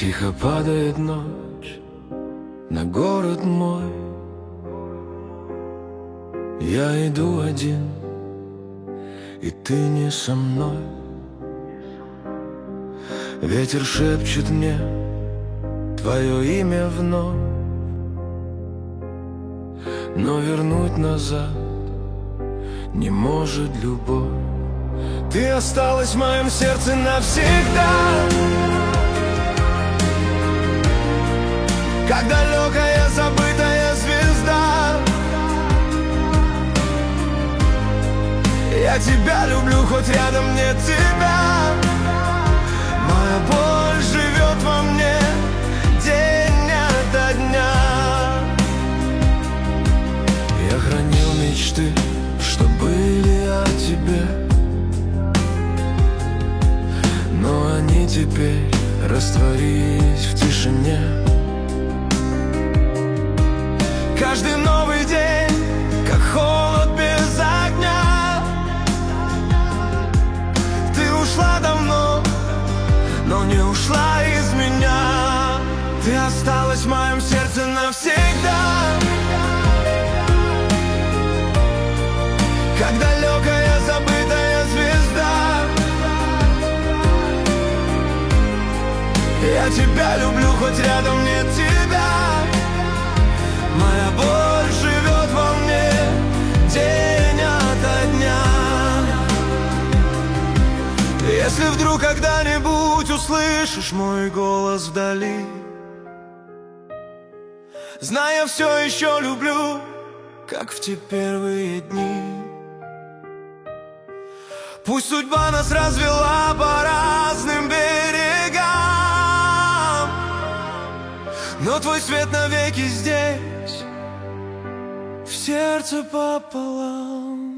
Тихо падает ночь на город мой. Я иду один, и ты не со мной. Ветер шепчет мне твое имя вновь, но вернуть назад не может любовь. Ты осталась в моем сердце навсегда, как далекая забытая звезда. Я тебя люблю, хоть рядом нет тебя. Моя боль живет во мне день ото дня. Я хранил мечты, что были о тебе, но они теперь растворились в тишине. Каждый новый день, как холод без огня. Ты ушла давно, но не ушла из меня. Ты осталась в моем сердце навсегда, как далекая забытая звезда. Я тебя люблю, хоть рядом нет тебя. Моя боль живет во мне день ото дня. Если вдруг когда-нибудь услышишь мой голос вдали, знай, я все еще люблю, как в те первые дни. Пусть судьба нас развела по разным берегам, но твой свет навеки здесь, в сердце пополам.